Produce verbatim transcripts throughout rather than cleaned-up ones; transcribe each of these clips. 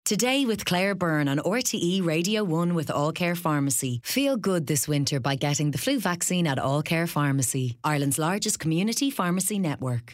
Today with Claire Byrne on R T E Radio one with All Care Pharmacy. Feel good this winter by getting the flu vaccine at All Care Pharmacy, Ireland's largest community pharmacy network.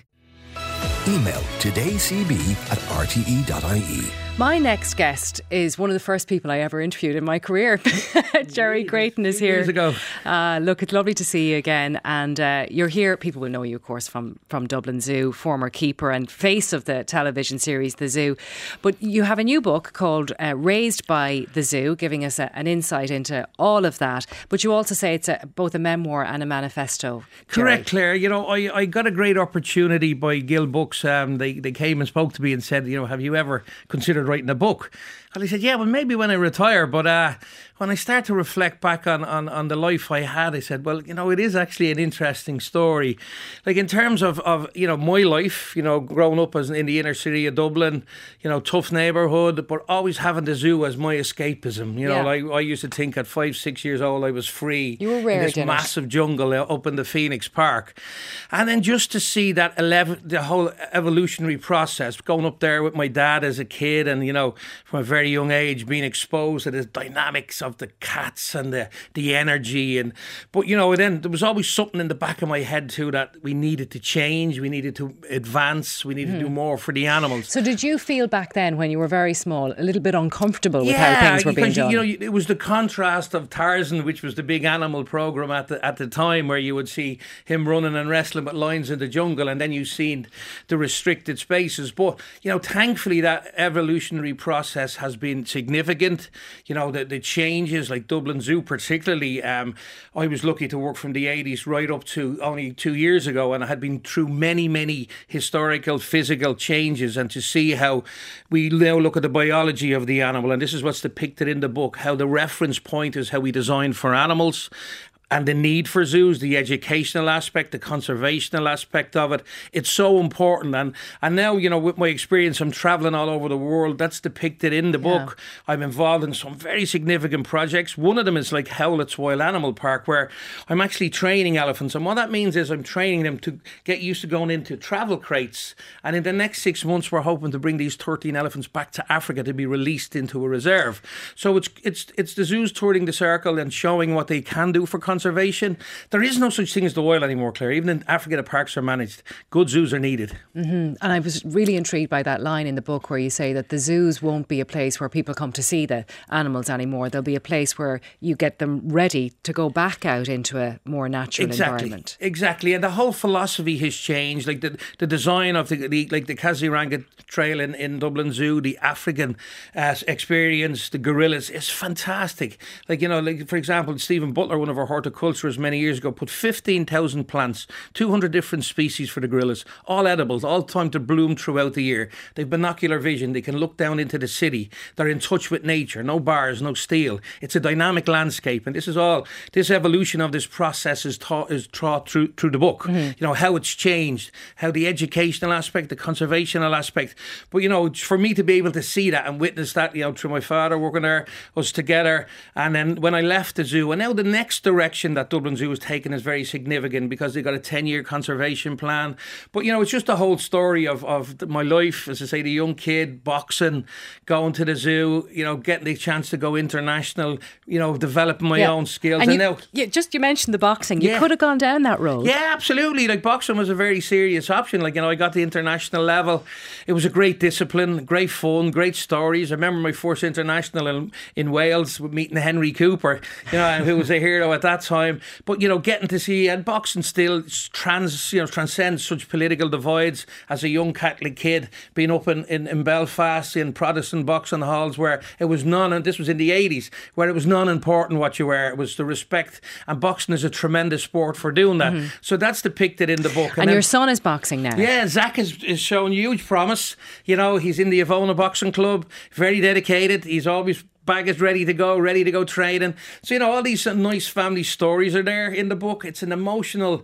Email todaycb at r t e dot i e. My next guest is one of the first people I ever interviewed in my career. Jerry Creighton is here. Years ago. Uh, look, it's lovely to see you again. And uh, you're here. People will know you, of course, from, from Dublin Zoo, former keeper and face of the television series The Zoo. But you have a new book called uh, Raised by the Zoo, giving us a, an insight into all of that. But you also say it's a, both a memoir and a manifesto. Jerry. Correct, Claire. You know, I, I got a great opportunity by Gill Books. Um, they, they came and spoke to me and said, you know, have you ever considered writing a book? And I said, yeah, well, maybe when I retire. But uh, when I start to reflect back on, on, on the life I had, I said, well, you know, it is actually an interesting story. Like in terms of, of you know, my life, you know, growing up as in the inner city of Dublin, you know, tough neighbourhood, but always having the zoo as my escapism. You know, Yeah. like I used to think at five, six years old, I was free. You were reared in this in it. massive jungle up in the Phoenix Park. And then just to see that eleven, the whole evolutionary process, going up there with my dad as a kid and, you know, from a very young age being exposed to the dynamics of the cats and the, the energy. And But, you know, then there was always something in the back of my head too that we needed to change, we needed to advance, we needed mm. to do more for the animals. So did you feel back then when you were very small a little bit uncomfortable with how things were being done? You know, it was the contrast of Tarzan, which was the big animal programme at the, at the time, where you would see him running and wrestling with lions in the jungle, and then you seen the restricted spaces. But, you know, thankfully that evolutionary process has been significant. You know, the, the changes, like Dublin Zoo particularly, um, I was lucky to work from the eighties right up to only two years ago, and I had been through many, many historical, physical changes, and to see how we now look at the biology of the animal, and this is what's depicted in the book, how the reference point is how we design for animals, and the need for zoos, the educational aspect, the conservational aspect of it. It's so important. And and now, you know, with my experience, I'm travelling all over the world. That's depicted in the Yeah. book. I'm involved in some very significant projects. One of them is like Howlett's Wild Animal Park, where I'm actually training elephants. And what that means is I'm training them to get used to going into travel crates. And in the next six months, we're hoping to bring these thirteen elephants back to Africa to be released into a reserve. So it's it's it's the zoos touring the circle and showing what they can do for conservation. Conservation. There is no such thing as the wild anymore, Claire. Even in Africa, the parks are managed. Good zoos are needed. Mm-hmm. And I was really intrigued by that line in the book where you say that the zoos won't be a place where people come to see the animals anymore. They'll be a place where you get them ready to go back out into a more natural exactly. environment. Exactly. And the whole philosophy has changed. Like the, the design of the, the like the Kaziranga Trail in, in Dublin Zoo, the African uh, experience, the gorillas is fantastic. Like, you know, like for example, Stephen Butler, one of our horticulturists many years ago, put fifteen thousand plants, two hundred different species for the gorillas, all edibles, all time to bloom throughout the year. They've binocular vision. They can look down into the city. They're in touch with nature. No bars, no steel. It's a dynamic landscape. And this is all, this evolution of this process is taught, is taught through, through the book. Mm-hmm. You know, how it's changed, how the educational aspect, the conservational aspect. But, you know, for me to be able to see that and witness that, you know, through my father working there, us together. And then when I left the zoo, and now the next direction that Dublin Zoo has taken is very significant because they've got a ten-year conservation plan. But, you know, it's just a whole story of, of my life, as I say, the young kid, boxing, going to the zoo, you know, getting the chance to go international, you know, developing my yeah. own skills. And, and you, now, yeah, just you mentioned the boxing. You yeah. could have gone down that road. Yeah, absolutely. Like boxing was a very serious option. Like, you know, I got the international level. It was a great discipline, great fun, great stories. I remember my first international in, in Wales with meeting Henry Cooper, you know, who was a hero at that time. But, you know, getting to see, and boxing still trans, you know, transcends such political divides. As a young Catholic kid, being up in, in, in Belfast in Protestant boxing halls where it was none, and this was in the eighties, where it was non-important what you were. It was the respect, and boxing is a tremendous sport for doing that. Mm-hmm. So that's depicted in the book. And, and then, your son is boxing now. Yeah, Zach is, is showing huge promise. You know, he's in the Ivona Boxing Club, very dedicated. He's always bag is ready to go, ready to go training. So, you know, all these nice family stories are there in the book. It's an emotional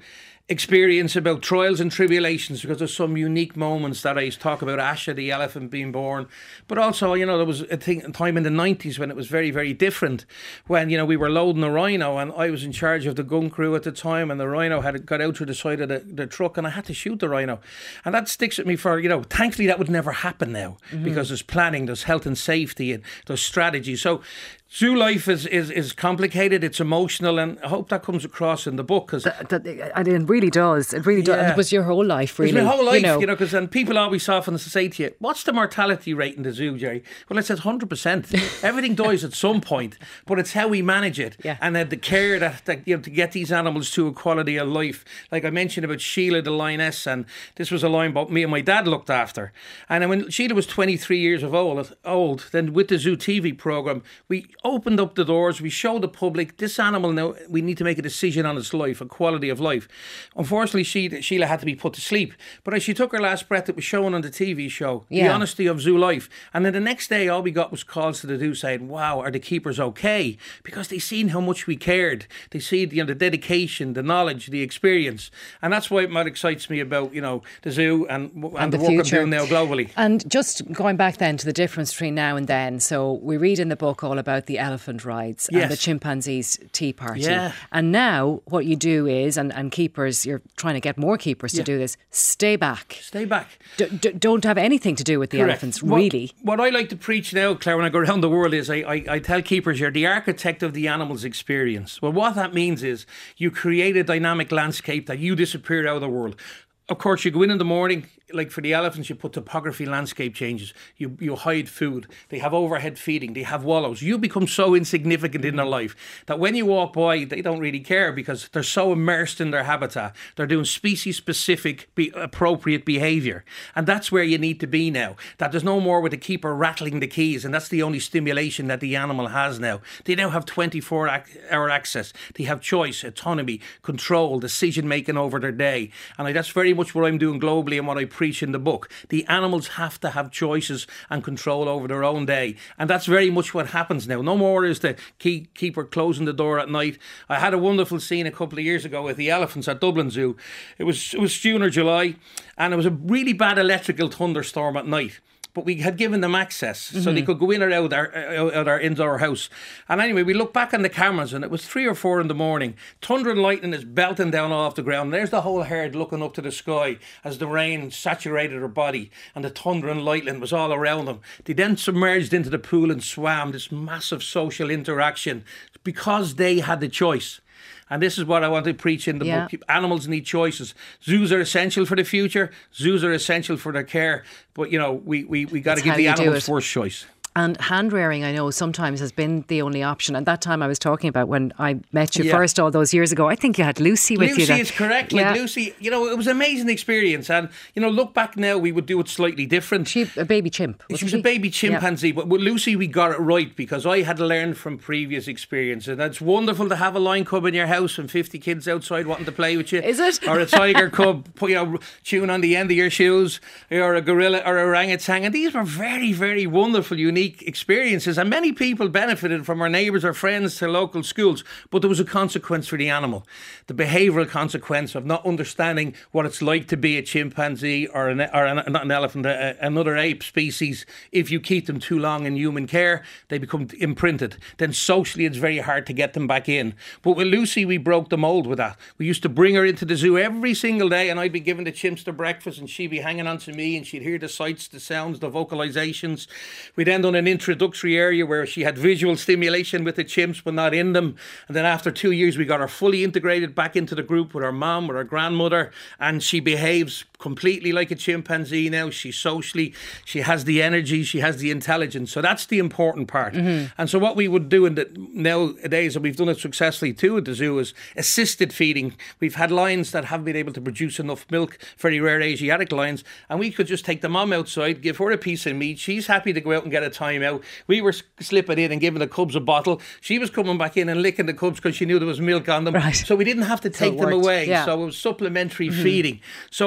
experience about trials and tribulations, because there's some unique moments that I talk about Asha, the elephant, being born. But also, you know, there was a, thing, a time in the nineties when it was very, very different, when, you know, we were loading a rhino and I was in charge of the gun crew at the time, and the rhino had got out through the side of the, the truck and I had to shoot the rhino. And that sticks with me for, you know, thankfully that would never happen now, mm-hmm. because there's planning, there's health and safety, and there's strategy. So zoo life is, is, is complicated, it's emotional, and I hope that comes across in the book. Cause that, that, and it really does. It really does. Yeah. And it was your whole life, really. It's my whole life, you know. you know, because then people always often say to you, what's the mortality rate in the zoo, Jerry? Well, it says one hundred percent. Everything dies at some point, but it's how we manage it. Yeah. And uh, the care that, that, you know, to get these animals to a quality of life. Like I mentioned about Sheila, the lioness, and this was a lion about me and my dad looked after. And then when Sheila was twenty-three years of old, old, then with the Zoo T V programme, we opened up the door. We show the public this animal now. We need to make a decision on its life, a quality of life. Unfortunately, she, Sheila had to be put to sleep. But as she took her last breath, it was shown on the T V show, yeah. The honesty of zoo life. And then the next day, all we got was calls to the zoo saying, "Wow, are the keepers okay?" Because they seen how much we cared. They see, you know, the dedication, the knowledge, the experience, and that's why what excites me about, you know, the zoo and, and, and the, the work future. I'm doing now globally. And just going back then to the difference between now and then. So we read in the book all about the elephant ride. Yes. And the chimpanzees tea party. Yeah. And now what you do is, and, and keepers, you're trying to get more keepers yeah. to do this, stay back. Stay back. D- d- don't have anything to do with the Correct. elephants, what, really. What I like to preach now, Claire, when I go around the world is I, I, I tell keepers you're the architect of the animal's experience. Well, what that means is you create a dynamic landscape that you disappear out of the world. Of course, you go in in the morning, like for the elephants, you put topography, landscape changes. You you hide food. They have overhead feeding. They have wallows. You become so insignificant in their life that when you walk by, they don't really care because they're so immersed in their habitat. They're doing species-specific, be appropriate behaviour. And that's where you need to be now. That there's no more with the keeper rattling the keys, and that's the only stimulation that the animal has now. They now have twenty-four hour access. They have choice, autonomy, control, decision-making over their day. And that's very much what I'm doing globally and what I preach in the book. The animals have to have choices and control over their own day, and that's very much what happens now. No more is the key keeper closing the door at night. I had a wonderful scene a couple of years ago with the elephants at Dublin Zoo. It was it was June or July, and it was a really bad electrical thunderstorm at night. But we had given them access, mm-hmm. so they could go in or out our, out our indoor house. And anyway, we looked back on the cameras, and it was three or four in the morning. Thunder and lightning is belting down off the ground. There's the whole herd looking up to the sky as the rain saturated her body, and the thunder and lightning was all around them. They then submerged into the pool and swam. This massive social interaction because they had the choice. And this is what I want to preach in the yeah. book. Animals need choices. Zoos are essential for the future. Zoos are essential for their care. But, you know, we, we, we got to give the animals first choice. And hand rearing, I know, sometimes has been the only option. And that time I was talking about when I met you yeah. first all those years ago, I think you had Lucy with Lucy you. Lucy is correct. Like yeah. Lucy, you know, it was an amazing experience. And, you know, look back now, we would do it slightly different. She a baby chimp, wasn't she? was she? a baby chimpanzee. Yeah. But with Lucy, we got it right because I had learned from previous experience. And it's wonderful to have a lion cub in your house and fifty kids outside wanting to play with you. Is it? Or a tiger cub, put, you know, chewing on the end of your shoes. Or a gorilla or a orangutan. And these were very, very wonderful, unique experiences. And many people benefited from our neighbours or friends to local schools, but there was a consequence for the animal. The behavioural consequence of not understanding what it's like to be a chimpanzee or, an, or an, not an elephant, a, another ape species. If you keep them too long in human care, they become imprinted. Then socially it's very hard to get them back in. But with Lucy, we broke the mould with that. We used to bring her into the zoo every single day, and I'd be giving the chimps their breakfast and she'd be hanging on to me and she'd hear the sights, the sounds, the vocalisations. We'd end on an introductory area where she had visual stimulation with the chimps but not in them, and then after two years we got her fully integrated back into the group with her mum, with her grandmother, and she behaves completely like a chimpanzee now. She's socially, she has the energy, she has the intelligence, so that's the important part. Mm-hmm. And so what we would do in the nowadays, and we've done it successfully too at the zoo, is assisted feeding. We've had lions that haven't been able to produce enough milk, very rare Asiatic lions, and we could just take the mum outside, give her a piece of meat. She's happy to go out and get a time out. We were slipping in and giving the cubs a bottle. She was coming back in and licking the cubs because she knew there was milk on them. Right. So we didn't have to take so them away. Yeah. So it was supplementary mm-hmm. feeding. So all these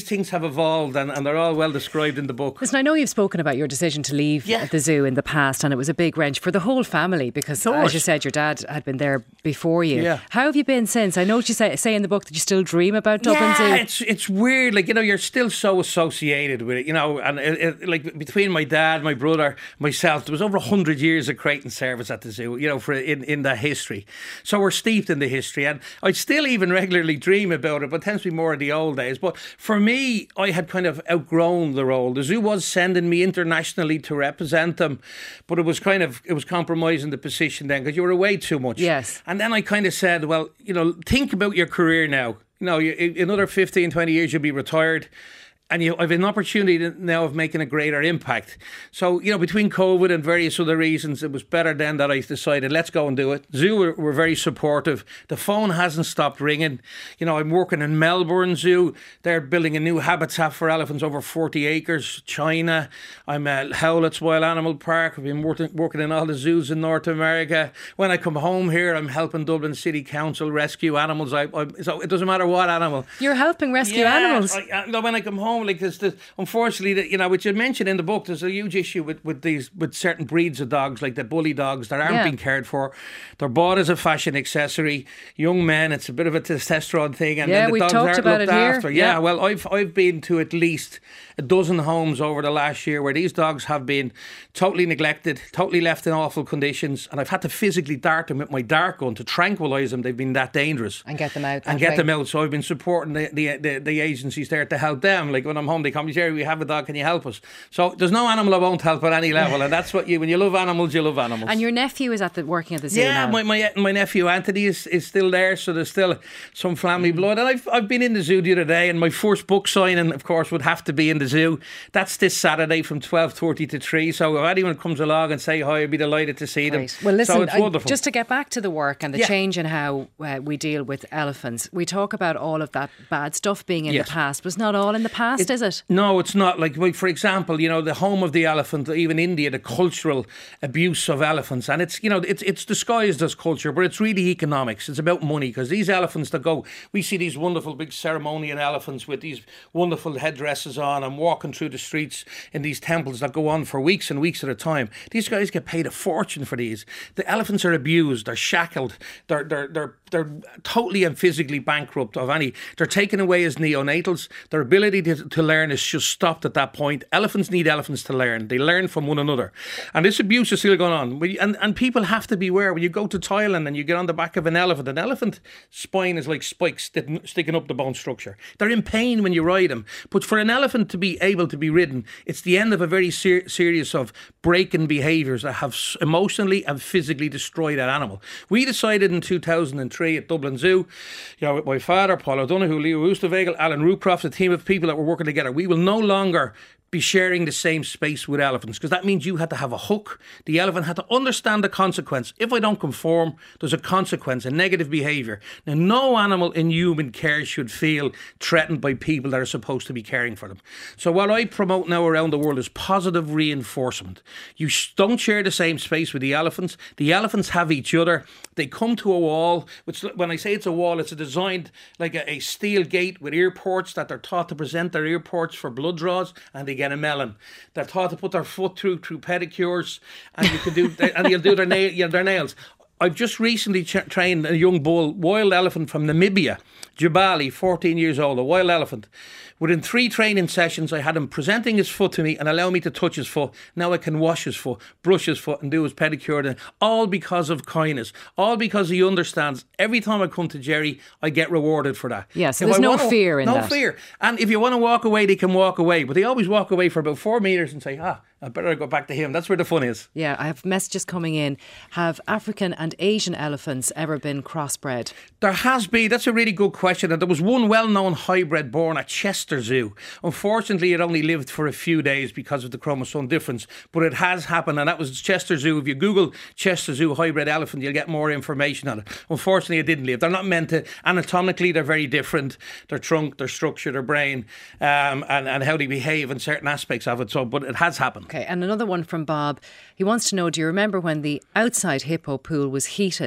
these things have evolved, and, and they're all well described in the book. Listen, I know you've spoken about your decision to leave Yeah. the zoo in the past, and it was a big wrench for the whole family because, as you said, your dad had been there before you. Yeah. How have you been since? I know what you say, say in the book that you still dream about Dublin yeah, Zoo. it's it's weird. Like, you know, you're still so associated with it, you know, and it, it, like between my dad, my brother, myself, there was over one hundred years of creating service at the zoo, you know, for in, in that history. So we're steeped in the history, and I still even regularly dream about it, but it tends to be more in the old days. But for me, I had kind of outgrown the role. The zoo was sending me internationally to represent them, but it was kind of, it was compromising the position then because you were away too much. Yes. And then I kind of said, well, you know, think about your career now. You know, you, in another fifteen, twenty years, you'll be retired. And you, I've an opportunity now of making a greater impact. So, you know, between COVID and various other reasons, it was better then that I decided, let's go and do it. Zoo were, were very supportive. The phone hasn't stopped ringing. You know, I'm working in Melbourne Zoo. They're building a new habitat for elephants over forty acres. China. I'm at Howlett's Wild Animal Park. I've been working, working in all the zoos in North America. When I come home here, I'm helping Dublin City Council rescue animals. I, I, so it doesn't matter what animal. You're helping rescue yeah, animals. I, I, when I come home, like this, the, unfortunately, the, you know, which you mentioned in the book, there's a huge issue with, with these with certain breeds of dogs, like the bully dogs that aren't Yeah. being cared for. They're bought as a fashion accessory. Young men, it's a bit of a testosterone thing, and Yeah, then the we've dogs talked aren't about looked it here. after. Yeah, Yeah. well, I've I've been to at least a dozen homes over the last year where these dogs have been totally neglected, totally left in awful conditions, and I've had to physically dart them with my dart gun to tranquilise them. They've been that dangerous. And get them out. And that get way. them out. So I've been supporting the, the, the, the agencies there to help them. Like when I'm home, they come, Jerry, we have a dog, can you help us? So there's no animal I won't help at any level. And that's what you, when you love animals, you love animals. And your nephew is at the working at the zoo Yeah, now. my, my my nephew Anthony is, is still there, so there's still some family Mm. blood. And I've I've been in the zoo the other day, and my first book signing, of course, would have to be in the zoo. That's this Saturday from twelve thirty to three. So if anyone comes along and say hi, I'd be delighted to see them. Great. Well, listen, so it's I- wonderful. just to get back to the work and the Yeah. change in how uh, we deal with elephants, we talk about all of that bad stuff being in Yes. the past. Was not all in the past, is it? No, it's not. Like, like, for example, you know, the home of the elephant, even India, the cultural abuse of elephants. And it's, you know, it's it's disguised as culture, but it's really economics. It's about money, because these elephants that go, we see these wonderful big ceremonial elephants with these wonderful headdresses on and walking through the streets in these temples that go on for weeks and weeks at a time. These guys get paid a fortune for these. The elephants are abused, they're shackled, they're they're they're they're totally and physically bankrupt of any. They're taken away as neonatals. Their ability to, to learn is just stopped at that point. Elephants need elephants to learn. They learn from one another. And this abuse is still going on. And, and people have to beware. When you go to Thailand and you get on the back of an elephant, an elephant spine is like spikes sticking up the bone structure. They're in pain when you ride them. But for an elephant to be able to be ridden, it's the end of a very ser- series of breaking behaviours that have emotionally and physically destroyed that animal. We decided in two thousand three at Dublin Zoo, you know, with my father, Paul O'Donoghue, Leo Oosterwegel, Alan Rucroft, a team of people that were working together, we will no longer be sharing the same space with elephants, because that means you had to have a hook. The elephant had to understand the consequence. If I don't conform, there's a consequence, a negative behaviour. Now, no animal in human care should feel threatened by people that are supposed to be caring for them. So what I promote now around the world is positive reinforcement. You sh- don't share the same space with the elephants. The elephants have each other. They come to a wall, which, when I say it's a wall, it's a designed like a, a steel gate with ear ports that they're taught to present their ear ports for blood draws, and they get a melon. They're taught to put their foot through through pedicures, and you can do and you'll do their nail, yeah, their nails. I've just recently ch- trained a young bull, wild elephant from Namibia, Jabali, fourteen years old, a wild elephant. Within three training sessions, I had him presenting his foot to me and allow me to touch his foot. Now I can wash his foot, brush his foot, and do his pedicure. And all because of kindness. All because he understands every time I come to Jerry, I get rewarded for that. Yeah, so If there's I no wanna- fear in no that. No fear. And if you want to walk away, they can walk away. But they always walk away for about four metres and say, ah, I better go back to him. That's where the fun is. Yeah, I have messages coming in. Have African and Asian elephants ever been crossbred? There has been. That's a really good question. And there was one well-known hybrid born at Chester Zoo. Unfortunately, it only lived for a few days because of the chromosome difference. But it has happened, and that was Chester Zoo. If you Google Chester Zoo hybrid elephant, you'll get more information on it. Unfortunately, it didn't live. They're not meant to. Anatomically, they're very different. Their trunk, their structure, their brain, um, and, and how they behave in certain aspects of it. So, but it has happened. Okay, and another one from Bob. He wants to know, do you remember when the outside hippo pool was heated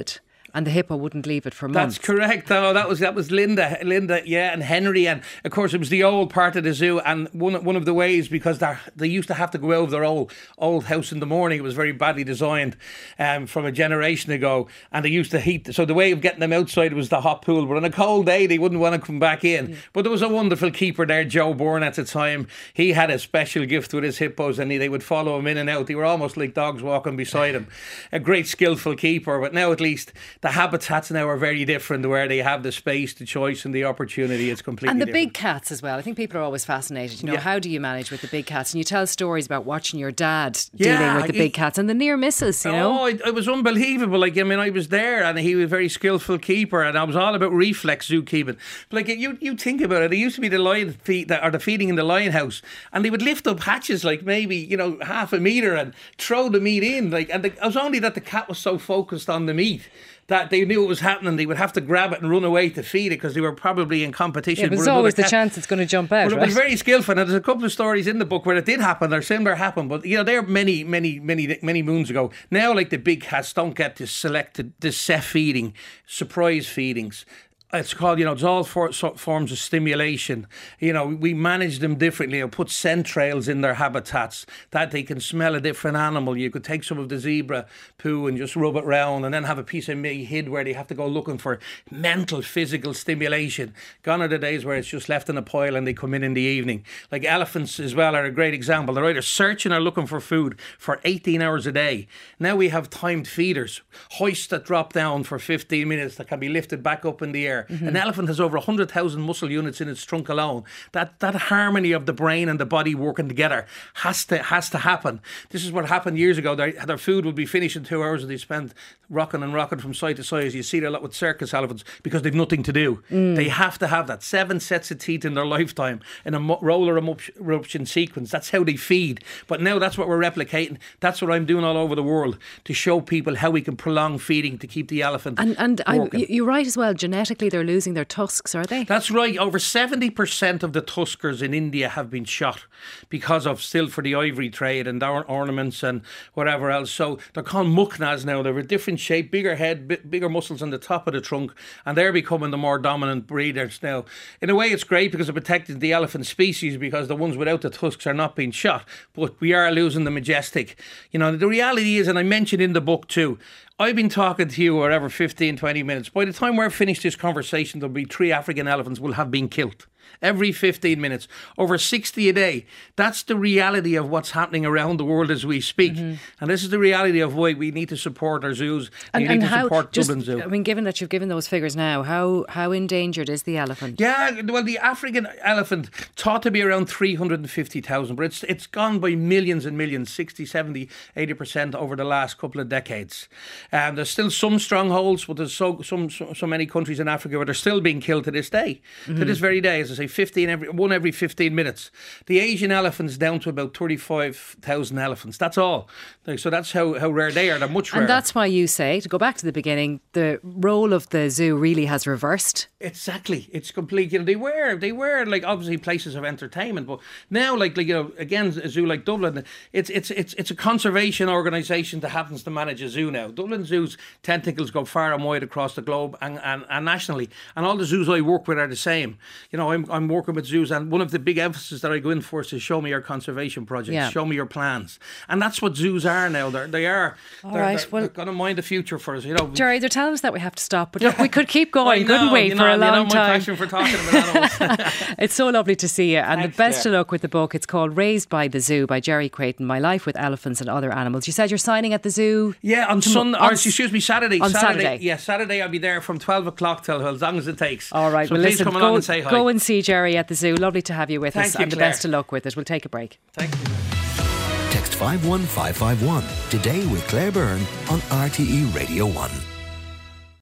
And the hippo wouldn't leave it for months. That's correct. Oh, that was that was Linda, Linda, yeah, and Henry, and of course it was the old part of the zoo. And one one of the ways, because they they used to have to go out of their old old house in the morning. It was very badly designed um, from a generation ago, and they used to heat. So the way of getting them outside was the hot pool. But on a cold day, they wouldn't want to come back in. Yeah. But there was a wonderful keeper there, Joe Byrne, at the time. He had a special gift with his hippos, and he, they would follow him in and out. They were almost like dogs walking beside him. A great skillful keeper. But now at least the habitats now are very different, where they have the space, the choice and the opportunity. It's completely And the different. big cats as well. I think people are always fascinated. You know, Yeah. how do you manage with the big cats? And you tell stories about watching your dad Yeah, dealing with the he- big cats and the near misses, you know. Oh, it, it was unbelievable. Like, I mean, I was there, and he was a very skillful keeper, and I was all about reflex zookeeping. But like, you you think about it, it used to be the lion feed, or the feeding in the lion house, and they would lift up hatches like maybe, you know, half a metre and throw the meat in. Like, and the, it was only that the cat was so focused on the meat that they knew it was happening. They would have to grab it and run away to feed it, because they were probably in competition. Yeah, but with there's another always the cat. chance it's going to jump out, But it right? was very skillful, and there's a couple of stories in the book where it did happen, or similar happened. But you know, they're many, many, many, many moons ago. Now, like, the big cats don't get this selected, this set feeding, surprise feedings. It's called, you know, it's all for, so, forms of stimulation. You know, we manage them differently. Or put scent trails in their habitats that they can smell a different animal. You could take some of the zebra poo and just rub it round, and then have a piece of meat hid where they have to go looking for mental, physical stimulation. Gone are the days where it's just left in a pile and they come in in the evening. Like elephants as well are a great example. They're either searching or looking for food for eighteen hours a day. Now we have timed feeders, hoists that drop down for fifteen minutes that can be lifted back up in the air. Mm-hmm. An elephant has over one hundred thousand muscle units in its trunk alone. That that harmony of the brain and the body working together has to has to happen. This is what happened years ago. Their, their food would be finished in two hours, and they spend rocking and rocking from side to side. As you see a lot with circus elephants, because they've nothing to do. Mm. They have to have that. Seven sets of teeth in their lifetime in a mo- roller eruption sequence. That's how they feed. But now that's what we're replicating. That's what I'm doing all over the world, to show people how we can prolong feeding to keep the elephant And, and I, working. you're right as well, genetically they're losing their tusks, are they? That's right. Over seventy percent of the tuskers in India have been shot because of still for the ivory trade and our ornaments and whatever else. So they're called muknas now. They're a different shape, bigger head, b- bigger muscles on the top of the trunk, and they're becoming the more dominant breeders now. In a way, it's great because it protected the elephant species, because the ones without the tusks are not being shot. But we are losing the majestic. You know, the reality is, and I mentioned in the book too, I've been talking to you whatever fifteen, twenty minutes. By the time we're finished this conversation, there'll be three African elephants will have been killed. Every fifteen minutes, over sixty a day. That's the reality of what's happening around the world as we speak. Mm-hmm. And this is the reality of why we need to support our zoos. And, and we need and to how, support just, Dublin Zoo. I mean, given that you've given those figures now, how how endangered is the elephant? Yeah, well, the African elephant thought to be around three hundred fifty thousand, but it's it's gone by millions and millions, sixty, seventy, eighty percent over the last couple of decades. Um, there's still some strongholds, but there's so some so, so many countries in Africa where they're still being killed to this day. Mm-hmm. To this very day, as I say, fifteen every one every fifteen minutes. The Asian elephant's down to about thirty-five thousand elephants. That's all. Like, so that's how, how rare they are. They're much rarer. And that's why you say, to go back to the beginning, the role of the zoo really has reversed. Exactly. It's complete. You know, they were, they were like obviously places of entertainment, but now, like, like you know, again, a zoo like Dublin, it's it's it's it's a conservation organisation that happens to manage a zoo now. Dublin Zoo's tentacles go far and wide across the globe and, and, and nationally, and all the zoos I work with are the same. You know, I'm I'm working with zoos, and one of the big emphasis that I go in for is to show me your conservation projects, yeah. show me your plans, and that's what zoos are now. They're, they are. All they're, right. They're, well, they're going to mind the future for us. You know, Jerry, they're telling us that we have to stop, but look, we could keep going, know, couldn't we, you for know, a long you know my time? passion for talking about animals. It's so lovely to see you, and Thanks, the best Claire. of luck with the book. It's called Raised by the Zoo by Jerry Creighton, My Life with Elephants and Other Animals. You said you're signing at the zoo? Yeah, on Sunday, or excuse me, Saturday. On Saturday. Saturday. Yeah, Saturday I'll be there from twelve o'clock till as long as it takes. All right, so well please listen, come go, along and say hi. go and see Jerry at the zoo. Lovely to have you with Thank us, you, and the Claire. best of luck with it. We'll take a break. Thank you. Text five one five five one today with Claire Byrne on R T E Radio one.